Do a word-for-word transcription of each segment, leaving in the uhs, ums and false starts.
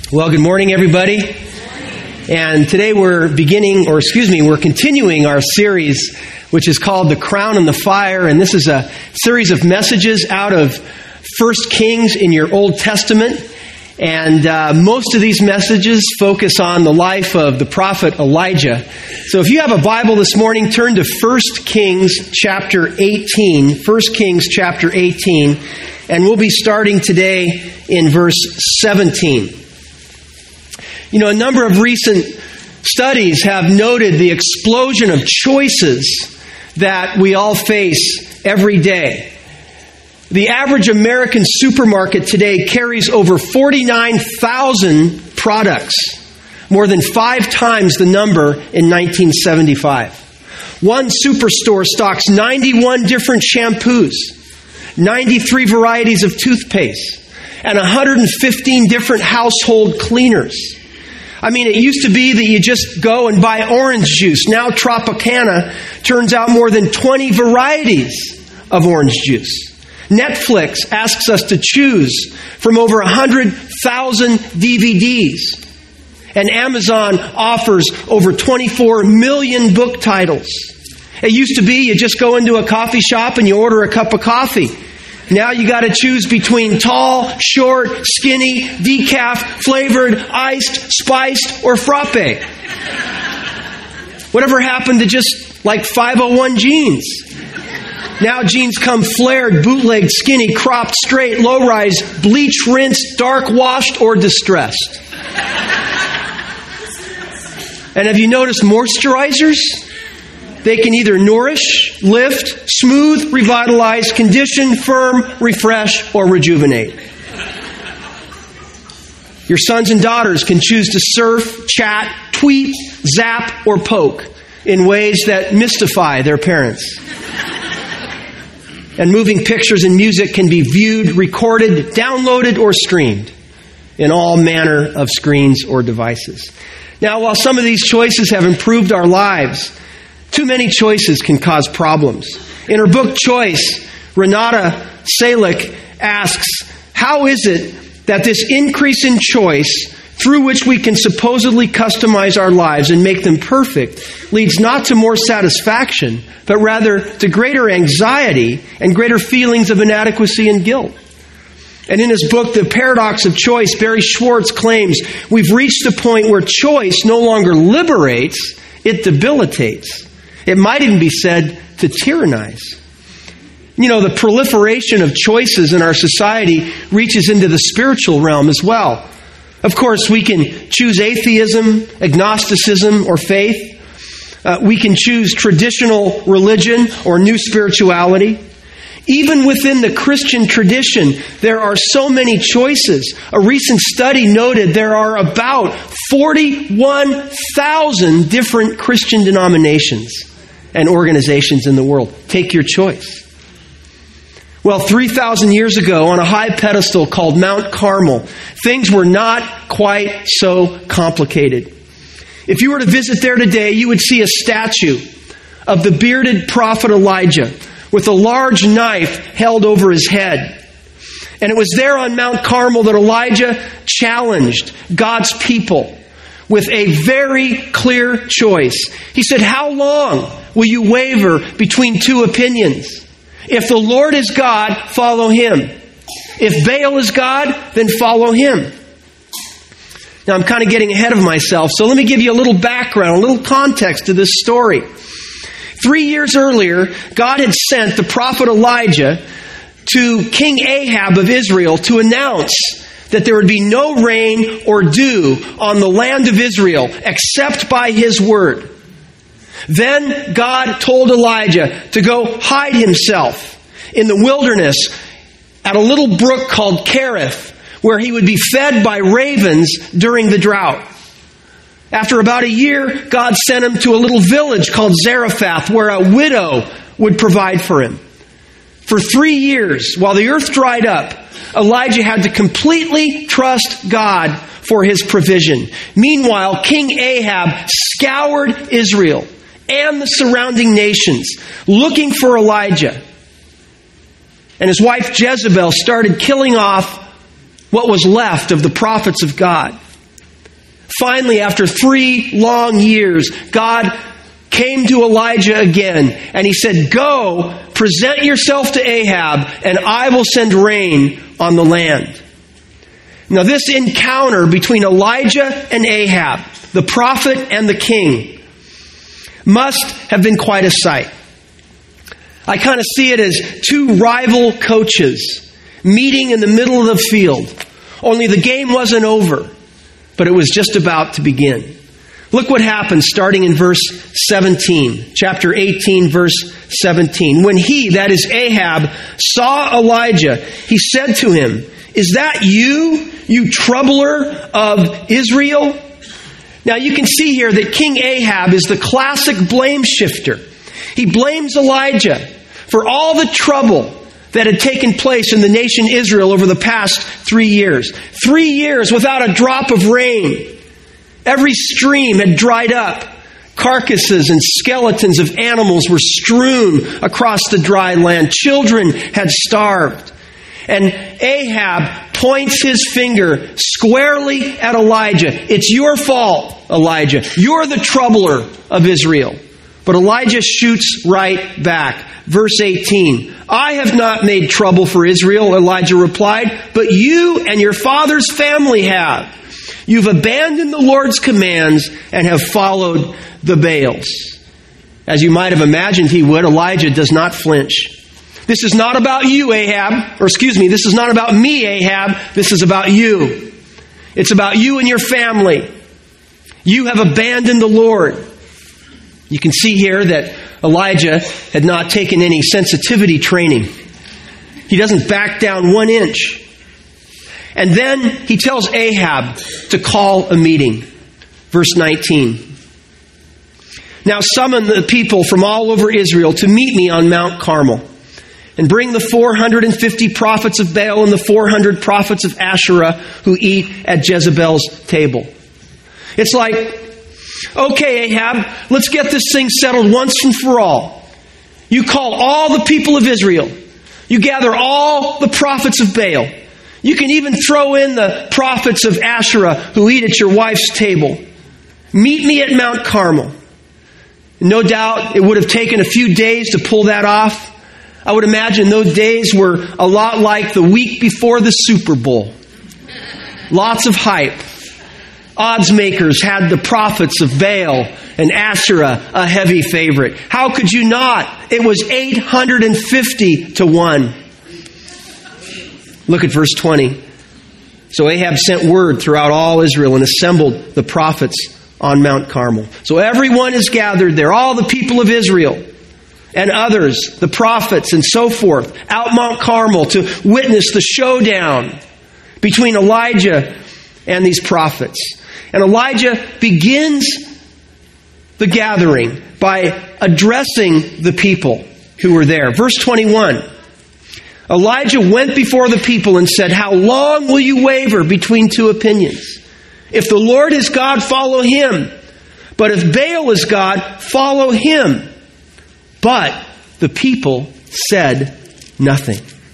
Well, good morning, everybody. And today we're beginning, or excuse me, we're continuing our series, which is called The Crown and the Fire. And this is a series of messages out of First Kings in your Old Testament. And uh, most of these messages focus on the life of the prophet Elijah. So if you have a Bible this morning, turn to First Kings chapter eighteen. First Kings chapter eighteen. And we'll be starting today in verse seventeen. You know, a number of recent studies have noted the explosion of choices that we all face every day. The average American supermarket today carries over forty-nine thousand products, more than five times the number in nineteen seventy-five. One superstore stocks ninety-one different shampoos, ninety-three varieties of toothpaste, and one hundred fifteen different household cleaners. I mean, it used to be that you just go and buy orange juice. Now Tropicana turns out more than twenty varieties of orange juice. Netflix asks us to choose from over one hundred thousand D V Ds. And Amazon offers over twenty-four million book titles. It used to be you just go into a coffee shop and you order a cup of coffee. Now you got to choose between tall, short, skinny, decaf, flavored, iced, spiced, or frappe. Whatever happened to just like five oh one jeans? Now jeans come flared, bootlegged, skinny, cropped, straight, low-rise, bleach, rinsed, dark washed, or distressed. And have you noticed moisturizers? They can either nourish, lift, smooth, revitalize, condition, firm, refresh, or rejuvenate. Your sons and daughters can choose to surf, chat, tweet, zap, or poke in ways that mystify their parents. And moving pictures and music can be viewed, recorded, downloaded, or streamed in all manner of screens or devices. Now, while some of these choices have improved our lives, too many choices can cause problems. In her book, Choice, Renata Salick asks, how is it that this increase in choice, through which we can supposedly customize our lives and make them perfect, leads not to more satisfaction, but rather to greater anxiety and greater feelings of inadequacy and guilt? And in his book, The Paradox of Choice, Barry Schwartz claims we've reached the point where choice no longer liberates, it debilitates. It might even be said to tyrannize. You know, the proliferation of choices in our society reaches into the spiritual realm as well. Of course, we can choose atheism, agnosticism, or faith. Uh, we can choose traditional religion or new spirituality. Even within the Christian tradition, there are so many choices. A recent study noted there are about forty-one thousand different Christian denominations and organizations in the world. Take your choice. Well, three thousand years ago, on a high pedestal called Mount Carmel, things were not quite so complicated. If you were to visit there today, you would see a statue of the bearded prophet Elijah with a large knife held over his head. And it was there on Mount Carmel that Elijah challenged God's people with a very clear choice. He said, how long will you waver between two opinions? If the Lord is God, follow Him. If Baal is God, then follow him. Now, I'm kind of getting ahead of myself, so let me give you a little background, a little context to this story. Three years earlier, God had sent the prophet Elijah to King Ahab of Israel to announce that there would be no rain or dew on the land of Israel except by his word. Then God told Elijah to go hide himself in the wilderness at a little brook called Kerith, where he would be fed by ravens during the drought. After about a year, God sent him to a little village called Zarephath, where a widow would provide for him. For three years, while the earth dried up, Elijah had to completely trust God for his provision. Meanwhile, King Ahab scoured Israel and the surrounding nations looking for Elijah. And his wife Jezebel started killing off what was left of the prophets of God. Finally, after three long years, God came to Elijah again, and he said, "Go, present yourself to Ahab, and I will send rain on the land." Now, this encounter between Elijah and Ahab, the prophet and the king, must have been quite a sight. I kind of see it as two rival coaches meeting in the middle of the field. Only the game wasn't over, but it was just about to begin. Look what happens starting in verse seventeen, chapter eighteen, verse seventeen. When he, that is Ahab, saw Elijah, he said to him, "Is that you, you troubler of Israel?" Now you can see here that King Ahab is the classic blame shifter. He blames Elijah for all the trouble that had taken place in the nation Israel over the past three years. Three years without a drop of rain. Every stream had dried up. Carcasses and skeletons of animals were strewn across the dry land. Children had starved. And Ahab points his finger squarely at Elijah. "It's your fault, Elijah. You're the troubler of Israel." But Elijah shoots right back. Verse eighteen, "I have not made trouble for Israel," Elijah replied, "but you and your father's family have. You've abandoned the Lord's commands and have followed the Baals." As you might have imagined he would, Elijah does not flinch. "This is not about you, Ahab," or excuse me, "this is not about me, Ahab. This is about you. It's about you and your family. You have abandoned the Lord." You can see here that Elijah had not taken any sensitivity training. He doesn't back down one inch. And then he tells Ahab to call a meeting. Verse nineteen. "Now summon the people from all over Israel to meet me on Mount Carmel, and bring the four hundred fifty prophets of Baal and the four hundred prophets of Asherah who eat at Jezebel's table." It's like, okay, Ahab, let's get this thing settled once and for all. You call all the people of Israel. You gather all the prophets of Baal. You can even throw in the prophets of Asherah who eat at your wife's table. Meet me at Mount Carmel. No doubt it would have taken a few days to pull that off. I would imagine those days were a lot like the week before the Super Bowl. Lots of hype. Odds makers had the prophets of Baal and Asherah a heavy favorite. How could you not? It was eight hundred fifty to one. Look at verse twenty. "So Ahab sent word throughout all Israel and assembled the prophets on Mount Carmel." So everyone is gathered there, all the people of Israel and others, the prophets and so forth, out Mount Carmel to witness the showdown between Elijah and these prophets. And Elijah begins the gathering by addressing the people who were there. Verse twenty-one. "Elijah went before the people and said, 'How long will you waver between two opinions? If the Lord is God, follow him. But if Baal is God, follow him.' But the people said nothing."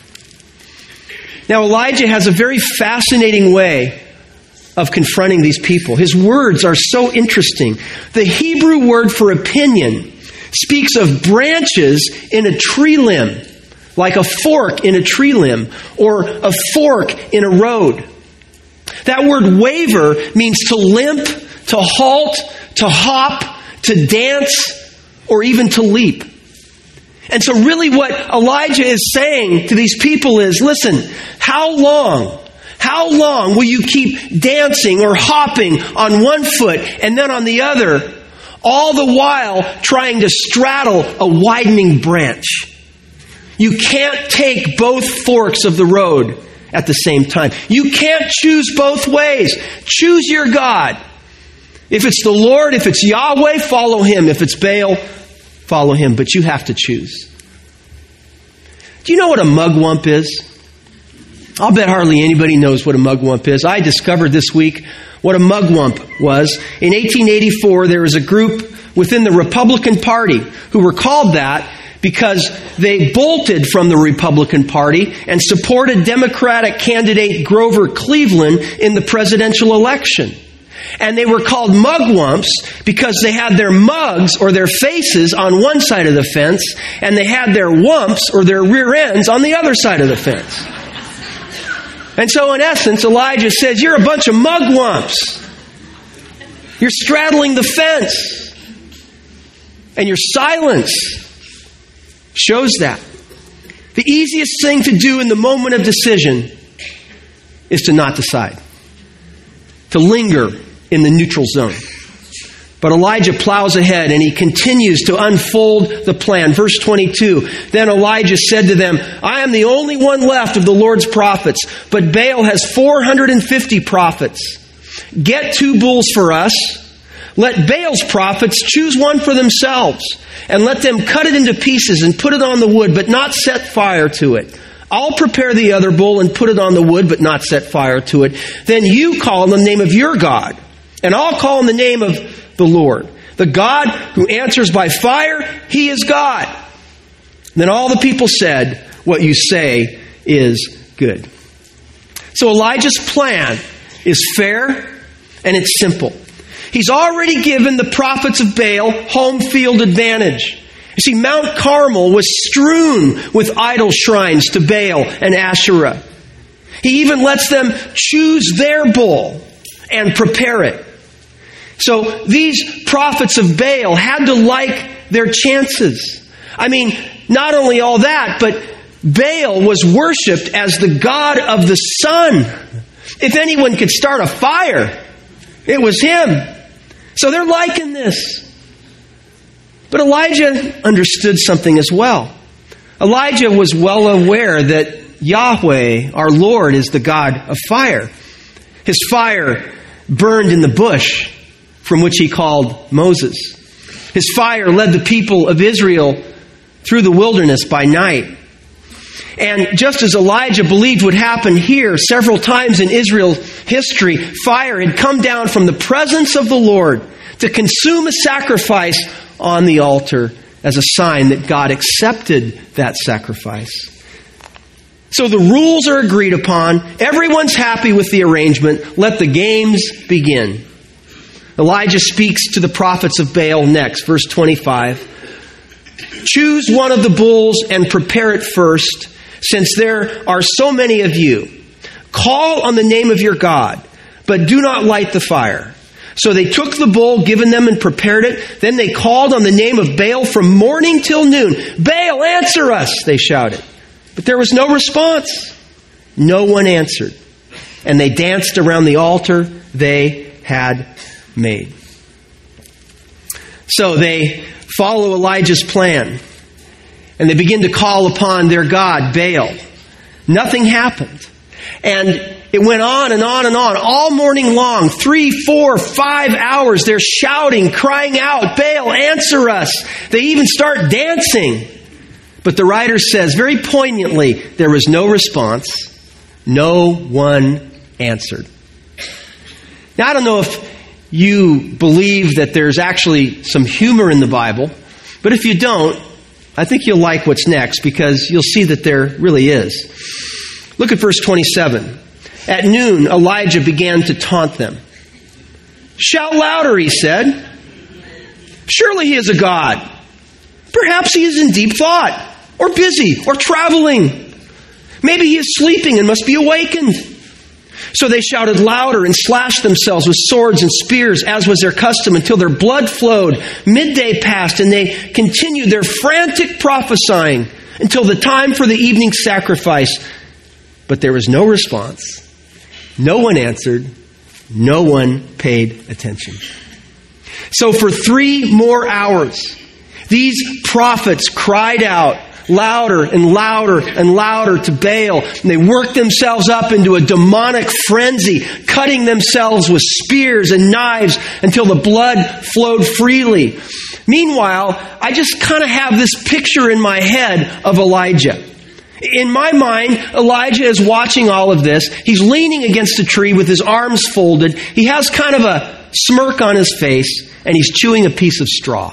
Now Elijah has a very fascinating way of confronting these people. His words are so interesting. The Hebrew word for opinion speaks of branches in a tree limb, like a fork in a tree limb, or a fork in a road. That word waver means to limp, to halt, to hop, to dance, or even to leap. And so really what Elijah is saying to these people is, listen, how long, how long will you keep dancing or hopping on one foot and then on the other, all the while trying to straddle a widening branch? You can't take both forks of the road at the same time. You can't choose both ways. Choose your God. If it's the Lord, if it's Yahweh, follow him. If it's Baal, follow him. But you have to choose. Do you know what a mugwump is? I'll bet hardly anybody knows what a mugwump is. I discovered this week what a mugwump was. In eighteen eighty-four, there was a group within the Republican Party who were called that because they bolted from the Republican Party and supported Democratic candidate Grover Cleveland in the presidential election. And they were called mugwumps because they had their mugs or their faces on one side of the fence, and they had their wumps or their rear ends on the other side of the fence. And so in essence, Elijah says, you're a bunch of mugwumps. You're straddling the fence. And your silence shows that. The easiest thing to do in the moment of decision is to not decide. To linger in the neutral zone. But Elijah plows ahead and he continues to unfold the plan. Verse twenty-two, then Elijah said to them, I am the only one left of the Lord's prophets, but Baal has four hundred fifty prophets. Get two bulls for us. Let Baal's prophets choose one for themselves, and let them cut it into pieces and put it on the wood, but not set fire to it. I'll prepare the other bull and put it on the wood, but not set fire to it. Then you call on the name of your God, and I'll call on the name of the Lord. The God who answers by fire, He is God. Then all the people said, what you say is good. So Elijah's plan is fair and it's simple. He's already given the prophets of Baal home field advantage. You see, Mount Carmel was strewn with idol shrines to Baal and Asherah. He even lets them choose their bull and prepare it. So these prophets of Baal had to like their chances. I mean, not only all that, but Baal was worshipped as the god of the sun. If anyone could start a fire, it was him. So they're liking this. But Elijah understood something as well. Elijah was well aware that Yahweh, our Lord, is the God of fire. His fire burned in the bush from which he called Moses. His fire led the people of Israel through the wilderness by night. And just as Elijah believed would happen here several times in Israel's history, fire had come down from the presence of the Lord to consume a sacrifice on the altar as a sign that God accepted that sacrifice. So the rules are agreed upon. Everyone's happy with the arrangement. Let the games begin. Elijah speaks to the prophets of Baal next, verse twenty-five. Choose one of the bulls and prepare it first, since there are so many of you. Call on the name of your God, but do not light the fire. So they took the bull given them and prepared it. Then they called on the name of Baal from morning till noon. Baal, answer us, they shouted. But there was no response. No one answered. And they danced around the altar they had made. So they follow Elijah's plan. And they begin to call upon their god, Baal. Nothing happened. And it went on and on and on, all morning long, three, four, five hours. They're shouting, crying out, Baal, answer us. They even start dancing. But the writer says very poignantly, there was no response. No one answered. Now, I don't know if you believe that there's actually some humor in the Bible, but if you don't, I think you'll like what's next, because you'll see that there really is. Look at verse twenty-seven. At noon, Elijah began to taunt them. Shout louder, he said. Surely he is a god. Perhaps he is in deep thought, or busy, or traveling. Maybe he is sleeping and must be awakened. So they shouted louder and slashed themselves with swords and spears, as was their custom, until their blood flowed. Midday passed, and they continued their frantic prophesying until the time for the evening sacrifice. But there was no response. No one answered. No one paid attention. So for three more hours, these prophets cried out louder and louder and louder to Baal. And they worked themselves up into a demonic frenzy, cutting themselves with spears and knives until the blood flowed freely. Meanwhile, I just kind of have this picture in my head of Elijah. In my mind, Elijah is watching all of this. He's leaning against a tree with his arms folded. He has kind of a smirk on his face, and he's chewing a piece of straw.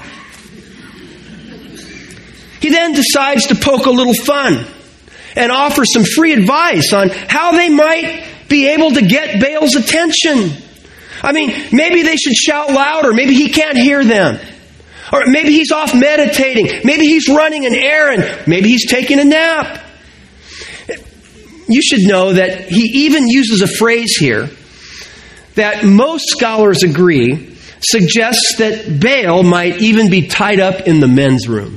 He then decides to poke a little fun and offer some free advice on how they might be able to get Baal's attention. I mean, maybe they should shout louder. Maybe he can't hear them. Or maybe he's off meditating. Maybe he's running an errand. Maybe he's taking a nap. You should know that he even uses a phrase here that most scholars agree suggests that Baal might even be tied up in the men's room.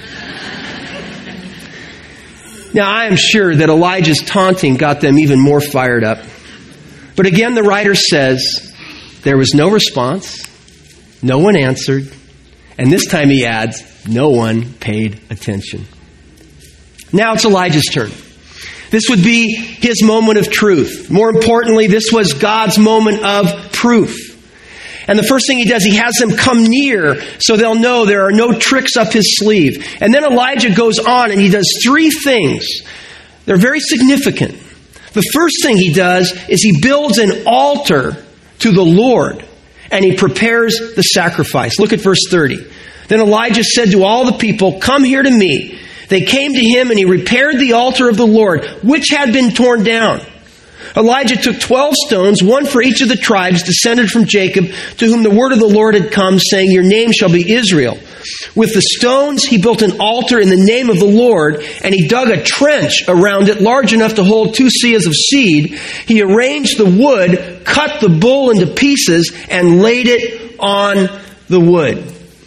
Now, I am sure that Elijah's taunting got them even more fired up. But again, the writer says, there was no response, no one answered, and this time he adds, no one paid attention. Now it's Elijah's turn. This would be his moment of truth. More importantly, this was God's moment of proof. And the first thing he does, he has them come near so they'll know there are no tricks up his sleeve. And then Elijah goes on and he does three things. They're very significant. The first thing he does is he builds an altar to the Lord and he prepares the sacrifice. Look at verse thirty. Then Elijah said to all the people, come here to me. They came to him and he repaired the altar of the Lord, which had been torn down. Elijah took twelve stones, one for each of the tribes descended from Jacob, to whom the word of the Lord had come, saying, your name shall be Israel. With the stones, he built an altar in the name of the Lord, and he dug a trench around it large enough to hold two seahs of seed. He arranged the wood, cut the bull into pieces, and laid it on the wood.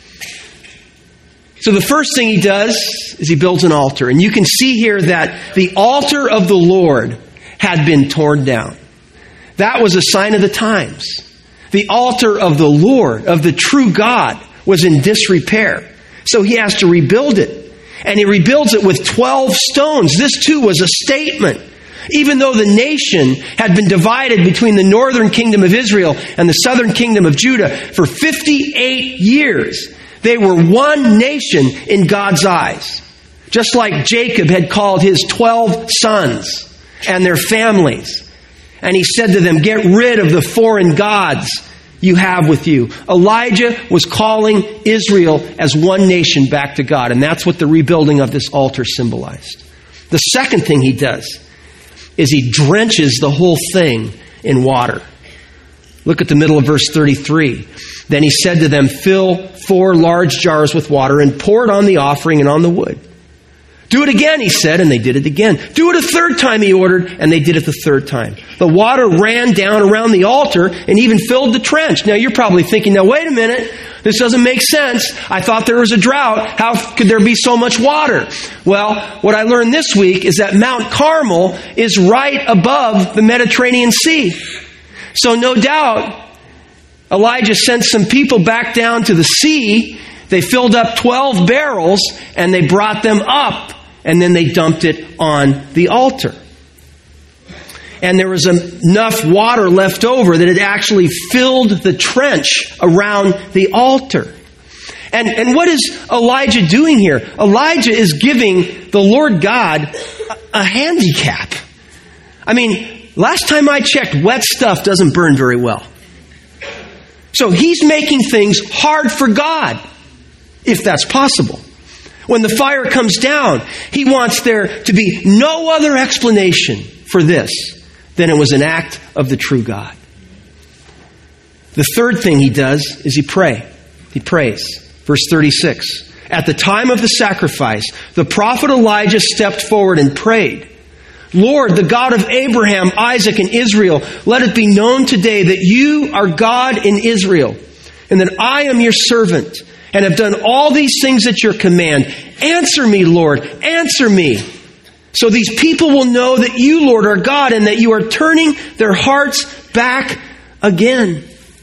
So the first thing he does is he builds an altar. And you can see here that the altar of the Lord had been torn down. That was a sign of the times. The altar of the Lord, of the true God, was in disrepair. So he has to rebuild it. And he rebuilds it with twelve stones. This too was a statement. Even though the nation had been divided between the northern kingdom of Israel and the southern kingdom of Judah for fifty-eight years, they were one nation in God's eyes. Just like Jacob had called his twelve sons and their families. And he said to them, get rid of the foreign gods you have with you. Elijah was calling Israel as one nation back to God. And that's what the rebuilding of this altar symbolized. The second thing he does is he drenches the whole thing in water. Look at the middle of verse thirty-three. Then he said to them, fill four large jars with water and pour it on the offering and on the wood. Do it again, he said, and they did it again. Do it a third time, he ordered, and they did it the third time. The water ran down around the altar and even filled the trench. Now you're probably thinking, now wait a minute, this doesn't make sense. I thought there was a drought. How could there be so much water? Well, what I learned this week is that Mount Carmel is right above the Mediterranean Sea. So no doubt, Elijah sent some people back down to the sea. They filled up twelve barrels and they brought them up and then they dumped it on the altar. And there was enough water left over that it actually filled the trench around the altar. And, and what is Elijah doing here? Elijah is giving the Lord God a, a handicap. I mean, last time I checked, wet stuff doesn't burn very well. So he's making things hard for God, if that's possible. When the fire comes down, he wants there to be no other explanation for this than it was an act of the true God. The third thing he does is he pray. He prays. Verse thirty-six. At the time of the sacrifice, the prophet Elijah stepped forward and prayed, Lord, the God of Abraham, Isaac, and Israel, let it be known today that you are God in Israel, and that I am your servant, and have done all these things at your command. Answer me, Lord, answer me. So these people will know that you, Lord, are God, and that you are turning their hearts back again.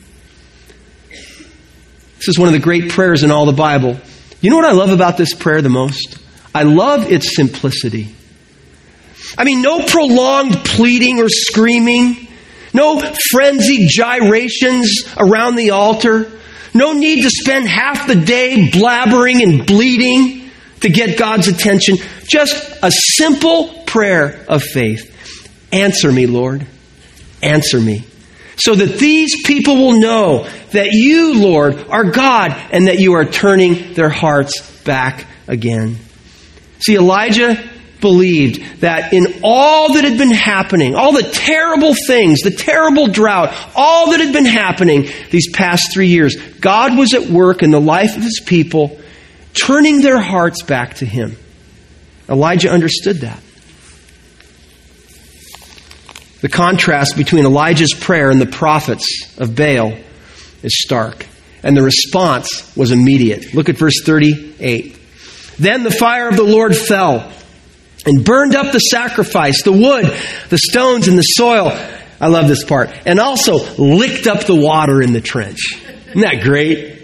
This is one of the great prayers in all the Bible. You know what I love about this prayer the most? I love its simplicity. I mean, no prolonged pleading or screaming. No frenzied gyrations around the altar. No need to spend half the day blabbering and bleating to get God's attention. Just a simple prayer of faith. Answer me, Lord. Answer me. So that these people will know that you, Lord, are God and that you are turning their hearts back again. See, Elijah believed that in all that had been happening, all the terrible things, the terrible drought, all that had been happening these past three years, God was at work in the life of His people, turning their hearts back to Him. Elijah understood that. The contrast between Elijah's prayer and the prophets of Baal is stark. And the response was immediate. Look at verse thirty-eight. Then the fire of the Lord fell and burned up the sacrifice, the wood, the stones, and the soil. I love this part. And also licked up the water in the trench. Isn't that great?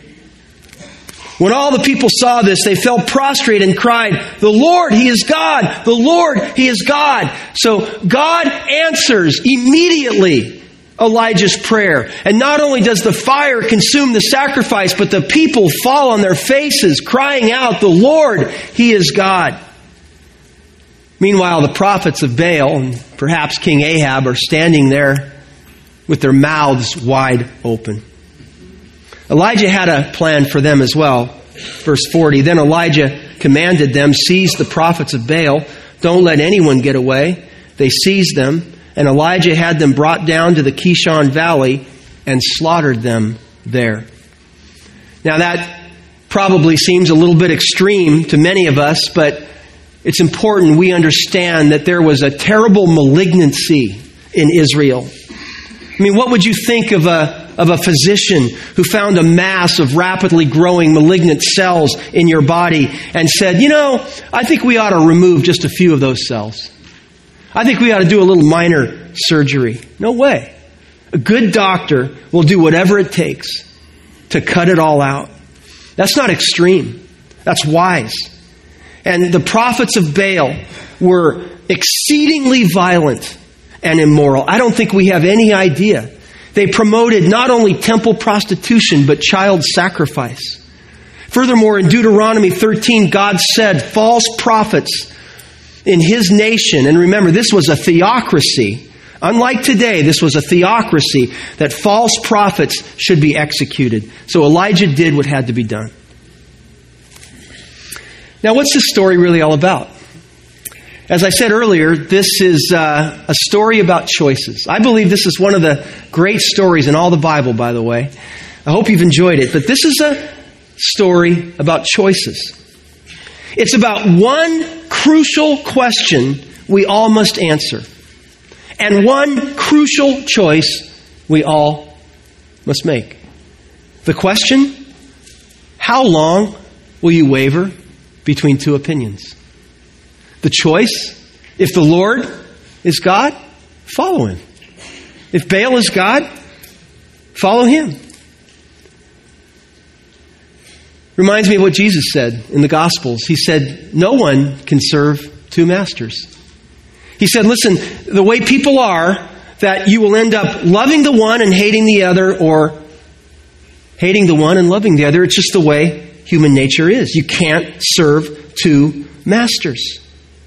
When all the people saw this, they fell prostrate and cried, "The Lord, He is God! The Lord, He is God!" So God answers immediately Elijah's prayer. And not only does the fire consume the sacrifice, but the people fall on their faces, crying out, "The Lord, He is God." Meanwhile, the prophets of Baal, and perhaps King Ahab, are standing there with their mouths wide open. Elijah had a plan for them as well. Verse forty, then Elijah commanded them, "Seize the prophets of Baal. Don't let anyone get away." They seized them, and Elijah had them brought down to the Kishon Valley and slaughtered them there. Now that probably seems a little bit extreme to many of us, but it's important we understand that there was a terrible malignancy in Israel. I mean, what would you think of a of a physician who found a mass of rapidly growing malignant cells in your body and said, "You know, I think we ought to remove just a few of those cells. I think we ought to do a little minor surgery"? No way. A good doctor will do whatever it takes to cut it all out. That's not extreme. That's wise. And the prophets of Baal were exceedingly violent and immoral. I don't think we have any idea. They promoted not only temple prostitution, but child sacrifice. Furthermore, in Deuteronomy thirteen, God said false prophets in His nation, and remember, this was a theocracy. Unlike today, this was a theocracy, that false prophets should be executed. So Elijah did what had to be done. Now, what's this story really all about? As I said earlier, this is uh, a story about choices. I believe this is one of the great stories in all the Bible, by the way. I hope you've enjoyed it. But this is a story about choices. It's about one crucial question we all must answer. And one crucial choice we all must make. The question, how long will you waver between two opinions? The choice, if the Lord is God, follow Him. If Baal is God, follow Him. Reminds me of what Jesus said in the Gospels. He said, no one can serve two masters. He said, listen, the way people are, that you will end up loving the one and hating the other, or hating the one and loving the other. It's just the way human nature is. You can't serve two masters.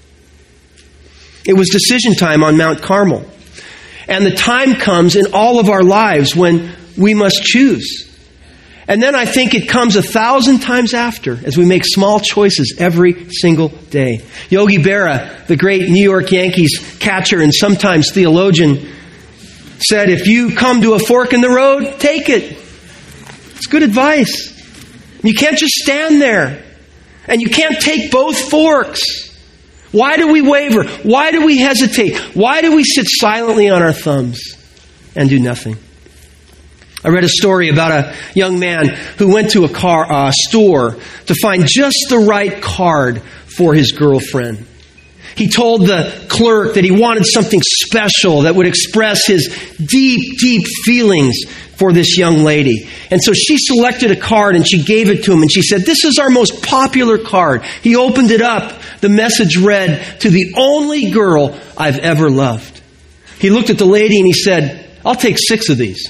It was decision time on Mount Carmel. And the time comes in all of our lives when we must choose. And then I think it comes a thousand times after as we make small choices every single day. Yogi Berra, the great New York Yankees catcher and sometimes theologian, said, if you come to a fork in the road, take it. It's good advice. You can't just stand there. And you can't take both forks. Why do we waver? Why do we hesitate? Why do we sit silently on our thumbs and do nothing? I read a story about a young man who went to a car uh, store to find just the right card for his girlfriend. He told the clerk that he wanted something special that would express his deep, deep feelings for this young lady. And so she selected a card and she gave it to him and she said, this is our most popular card. He opened it up. The message read, to the only girl I've ever loved. He looked at the lady and he said, I'll take six of these.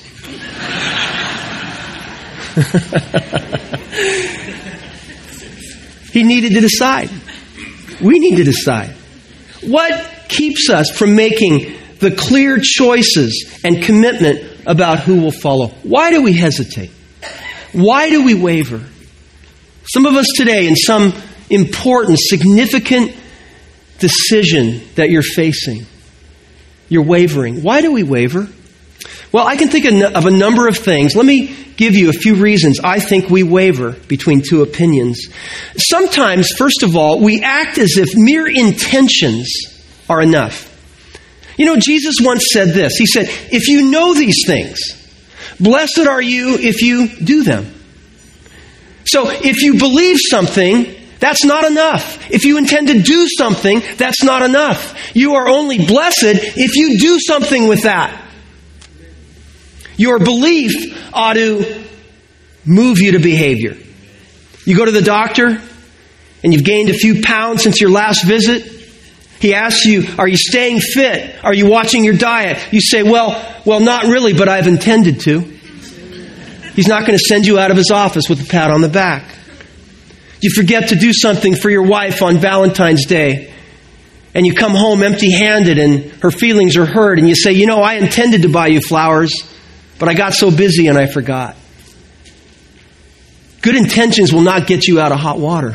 He needed to decide. We need to decide. What keeps us from making the clear choices and commitment about who will follow? Why do we hesitate? Why do we waver? Some of us today, in some important, significant decision that you're facing. You're wavering. Why do we waver? Well, I can think of a number of things. Let me give you a few reasons I think we waver between two opinions. Sometimes, first of all, we act as if mere intentions are enough. You know, Jesus once said this. He said, if you know these things, blessed are you if you do them. So if you believe something, that's not enough. If you intend to do something, that's not enough. You are only blessed if you do something with that. Your belief ought to move you to behavior. You go to the doctor and you've gained a few pounds since your last visit. He asks you, are you staying fit? Are you watching your diet? You say, well, well, not really, but I've intended to. He's not going to send you out of his office with a pat on the back. You forget to do something for your wife on Valentine's Day, and you come home empty-handed and her feelings are hurt, and you say, you know, I intended to buy you flowers, but I got so busy and I forgot. Good intentions will not get you out of hot water.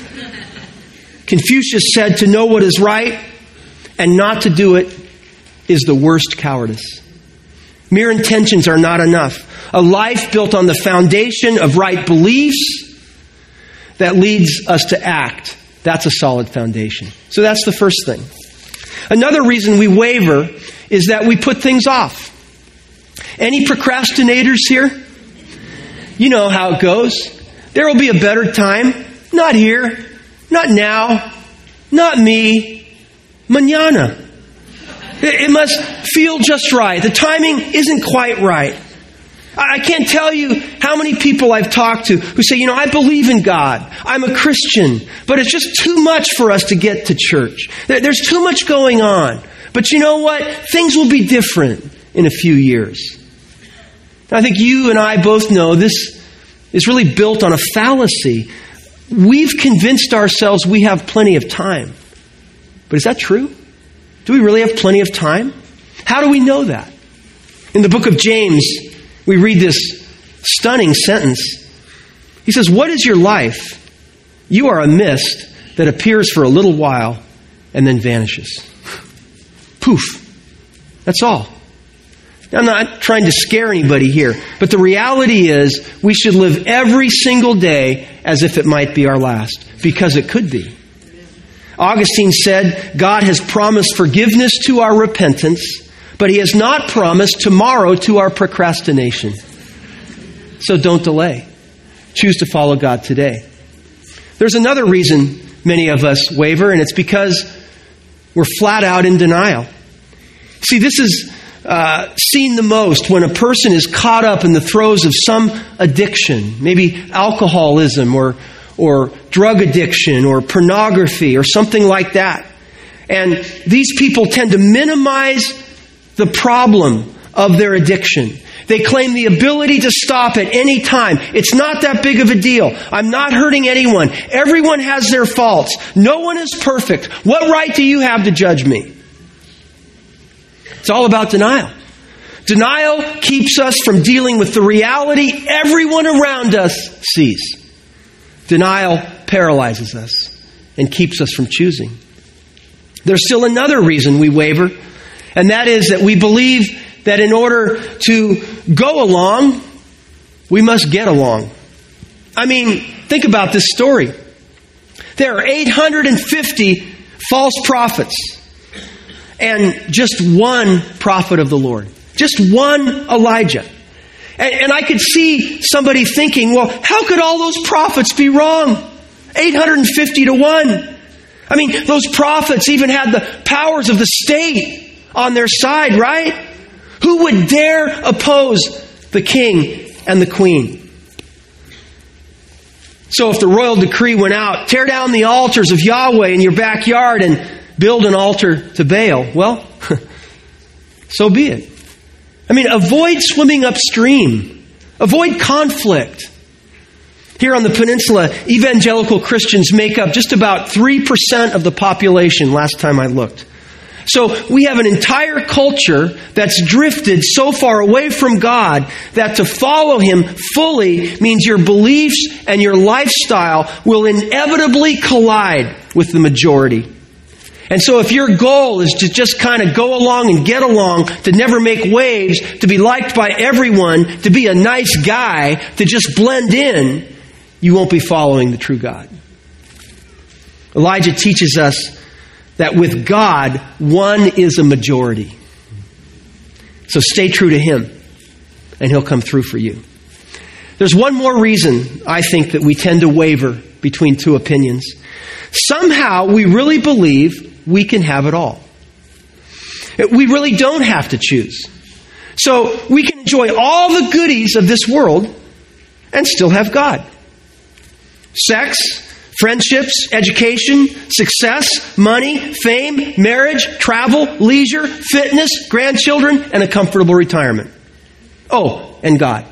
Confucius said to know what is right and not to do it is the worst cowardice. Mere intentions are not enough. A life built on the foundation of right beliefs that leads us to act, that's a solid foundation. So that's the first thing. Another reason we waver is that we put things off. Any procrastinators here? You know how it goes. There will be a better time. Not here. Not now. Not me. Mañana. It must feel just right. The timing isn't quite right. I can't tell you how many people I've talked to who say, you know, I believe in God. I'm a Christian. But it's just too much for us to get to church. There's too much going on. But you know what? Things will be different in a few years. I think you and I both know this is really built on a fallacy. We've convinced ourselves we have plenty of time. But is that true? Do we really have plenty of time? How do we know that? In the book of James, we read this stunning sentence. He says, what is your life? You are a mist that appears for a little while and then vanishes. Poof. That's all. I'm not trying to scare anybody here, but the reality is we should live every single day as if it might be our last, because it could be. Augustine said, God has promised forgiveness to our repentance, but He has not promised tomorrow to our procrastination. So don't delay. Choose to follow God today. There's another reason many of us waver, and it's because we're flat out in denial. See, this is uh, seen the most when a person is caught up in the throes of some addiction, maybe alcoholism or or drug addiction or pornography or something like that. And these people tend to minimize the problem of their addiction. They claim the ability to stop at any time. It's not that big of a deal. I'm not hurting anyone. Everyone has their faults. No one is perfect. What right do you have to judge me? It's all about denial. Denial keeps us from dealing with the reality everyone around us sees. Denial paralyzes us and keeps us from choosing. There's still another reason we waver, and that is that we believe that in order to go along, we must get along. I mean, think about this story. There are eight hundred fifty false prophets and just one prophet of the Lord. Just one Elijah. And, and I could see somebody thinking, well, how could all those prophets be wrong? eight hundred fifty to one. I mean, those prophets even had the powers of the state on their side, right? Who would dare oppose the king and the queen? So if the royal decree went out, tear down the altars of Yahweh in your backyard and build an altar to Baal, well, so be it. I mean, avoid swimming upstream. Avoid conflict. Here on the peninsula, evangelical Christians make up just about three percent of the population last time I looked. So we have an entire culture that's drifted so far away from God that to follow Him fully means your beliefs and your lifestyle will inevitably collide with the majority. And so if your goal is to just kind of go along and get along, to never make waves, to be liked by everyone, to be a nice guy, to just blend in, you won't be following the true God. Elijah teaches us that with God, one is a majority. So stay true to Him, and He'll come through for you. There's one more reason, I think, that we tend to waver between two opinions. Somehow we really believe we can have it all. We really don't have to choose. So we can enjoy all the goodies of this world and still have God. Sex, friendships, education, success, money, fame, marriage, travel, leisure, fitness, grandchildren, and a comfortable retirement. Oh, and God.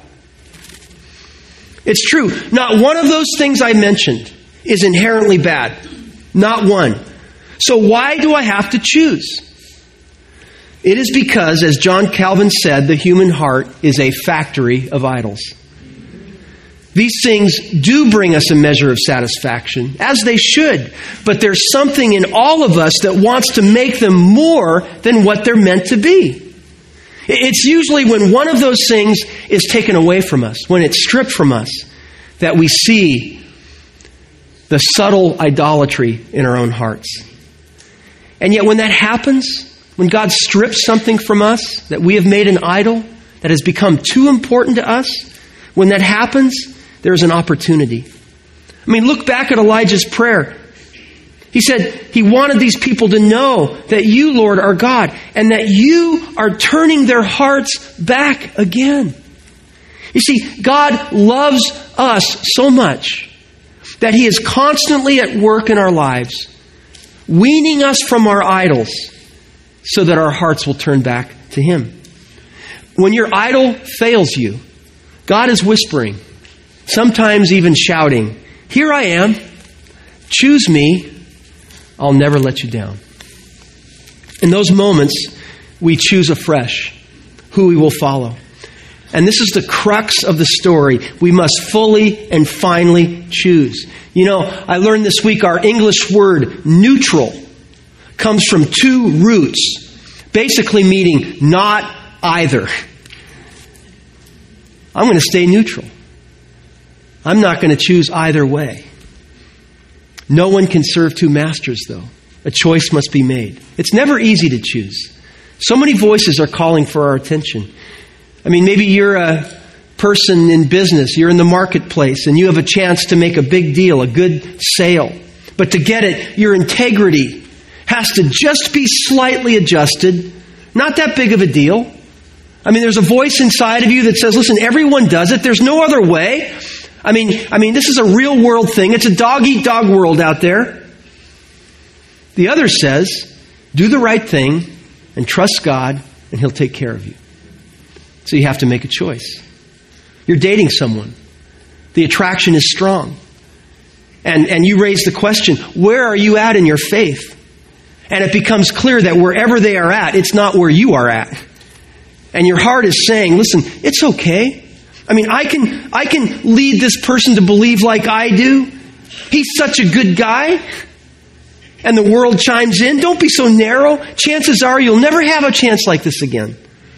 It's true. Not one of those things I mentioned is inherently bad. Not one. So why do I have to choose? It is because, as John Calvin said, the human heart is a factory of idols. These things do bring us a measure of satisfaction, as they should. But there's something in all of us that wants to make them more than what they're meant to be. It's usually when one of those things is taken away from us, when it's stripped from us, that we see the subtle idolatry in our own hearts. And yet when that happens, when God strips something from us that we have made an idol, that has become too important to us, when that happens, there's an opportunity. I mean, look back at Elijah's prayer. He said he wanted these people to know that you, Lord, are God, and that you are turning their hearts back again. You see, God loves us so much that He is constantly at work in our lives, weaning us from our idols so that our hearts will turn back to Him. When your idol fails you, God is whispering, sometimes even shouting, "Here I am. Choose me. I'll never let you down." In those moments, we choose afresh who we will follow. And this is the crux of the story. We must fully and finally choose. You know, I learned this week our English word neutral comes from two roots, basically meaning not either. I'm going to stay neutral. I'm not going to choose either way. No one can serve two masters, though. A choice must be made. It's never easy to choose. So many voices are calling for our attention. I mean, maybe you're a person in business, you're in the marketplace, and you have a chance to make a big deal, a good sale. But to get it, your integrity has to just be slightly adjusted. Not that big of a deal. I mean, there's a voice inside of you that says, listen, everyone does it. There's no other way. I mean, I mean, this is a real world thing. It's a dog-eat-dog world out there. The other says, do the right thing and trust God, and He'll take care of you. So you have to make a choice. You're dating someone. The attraction is strong. And, and you raise the question, where are you at in your faith? And it becomes clear that wherever they are at, it's not where you are at. And your heart is saying, listen, it's okay. I mean, I can I can lead this person to believe like I do. He's such a good guy. And the world chimes in. Don't be so narrow. Chances are you'll never have a chance like this again.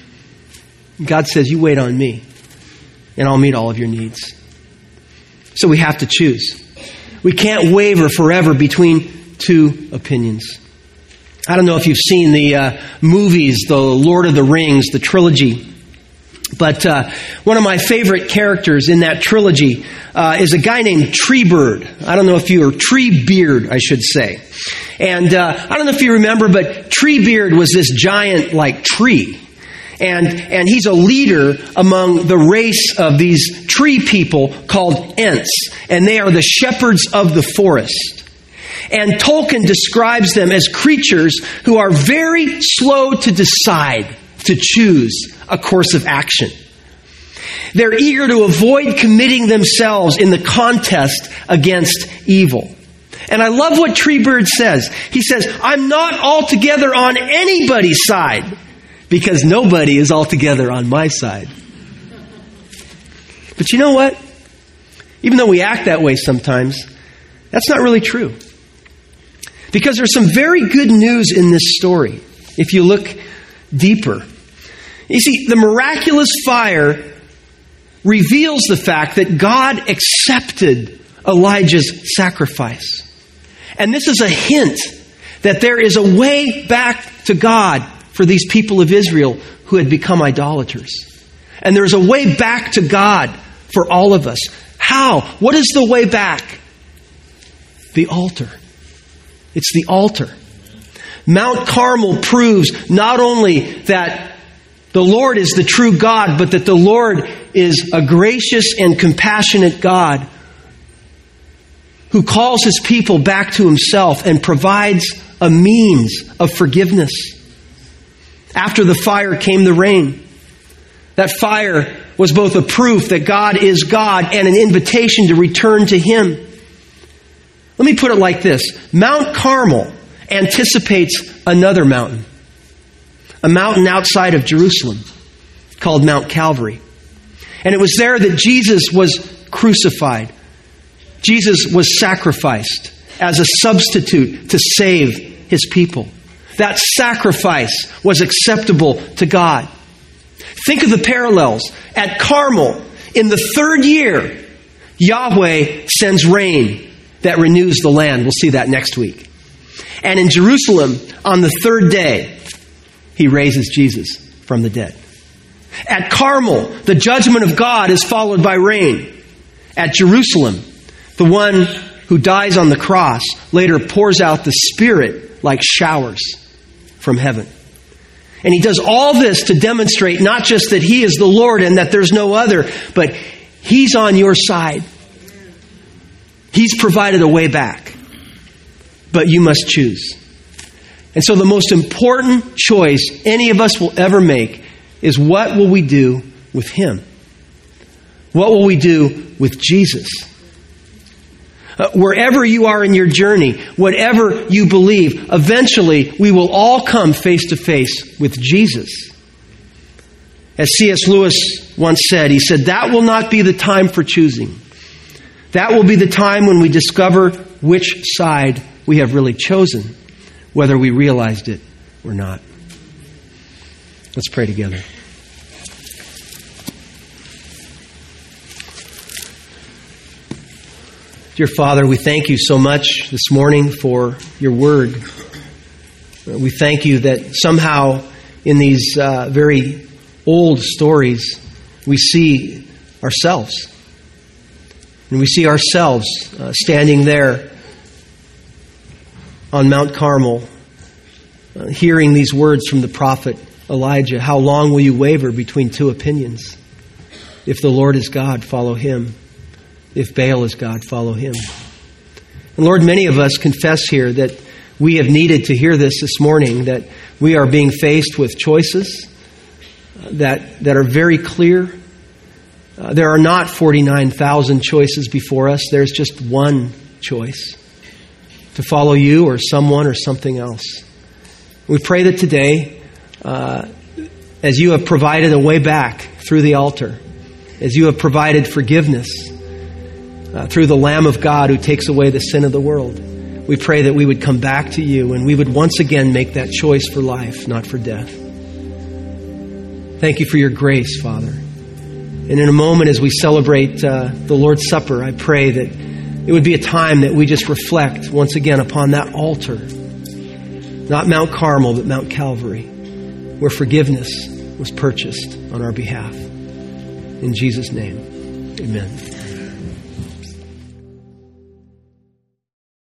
God says, you wait on me, and I'll meet all of your needs. So we have to choose. We can't waver forever between two opinions. I don't know if you've seen the uh, movies, the Lord of the Rings, the trilogy. But uh, one of my favorite characters in that trilogy uh, is a guy named Treebeard. I don't know if you, or Treebeard, I should say. And uh, I don't know if you remember, but Treebeard was this giant, like, tree. And and he's a leader among the race of these tree people called Ents. And they are the shepherds of the forest. And Tolkien describes them as creatures who are very slow to decide, to choose a course of action. They're eager to avoid committing themselves in the contest against evil. And I love what Treebeard says. He says, I'm not altogether on anybody's side, because nobody is altogether on my side. But you know what? Even though we act that way sometimes, that's not really true. Because there's some very good news in this story, if you look deeper. You see, the miraculous fire reveals the fact that God accepted Elijah's sacrifice. And this is a hint that there is a way back to God for these people of Israel who had become idolaters. And there's a way back to God for all of us. How? What is the way back? The altar. It's the altar. Mount Carmel proves not only that the Lord is the true God, but that the Lord is a gracious and compassionate God who calls His people back to Himself and provides a means of forgiveness. After the fire came the rain. That fire was both a proof that God is God and an invitation to return to Him. Let me put it like this. Mount Carmel anticipates another mountain. A mountain outside of Jerusalem called Mount Calvary. And it was there that Jesus was crucified. Jesus was sacrificed as a substitute to save His people. That sacrifice was acceptable to God. Think of the parallels. At Carmel, in the third year, Yahweh sends rain that renews the land. We'll see that next week. And in Jerusalem, on the third day, He raises Jesus from the dead. At Carmel, the judgment of God is followed by rain. At Jerusalem, the one who dies on the cross later pours out the Spirit like showers from heaven. And He does all this to demonstrate not just that He is the Lord and that there's no other, but He's on your side. He's provided a way back. But you must choose. And so the most important choice any of us will ever make is, what will we do with Him? What will we do with Jesus? Uh, wherever you are in your journey, whatever you believe, eventually we will all come face to face with Jesus. As C S Lewis once said, he said, that will not be the time for choosing. That will be the time when we discover which side we have really chosen, whether we realized it or not. Let's pray together. Dear Father, we thank You so much this morning for Your word. We thank You that somehow in these uh, very old stories we see ourselves. And we see ourselves uh, standing there on Mount Carmel, uh, hearing these words from the prophet Elijah. How long will you waver between two opinions? If the Lord is God, follow Him. If Baal is God, follow him. And Lord, many of us confess here that we have needed to hear this this morning, that we are being faced with choices that, that are very clear. Uh, there are not forty-nine thousand choices before us. There's just one choice: to follow You or someone or something else. We pray that today, uh, as You have provided a way back through the altar, as You have provided forgiveness uh, through the Lamb of God who takes away the sin of the world, we pray that we would come back to You and we would once again make that choice for life, not for death. Thank You for Your grace, Father. And in a moment as we celebrate uh, the Lord's Supper, I pray that it would be a time that we just reflect once again upon that altar. Not Mount Carmel, but Mount Calvary, where forgiveness was purchased on our behalf. In Jesus' name, amen.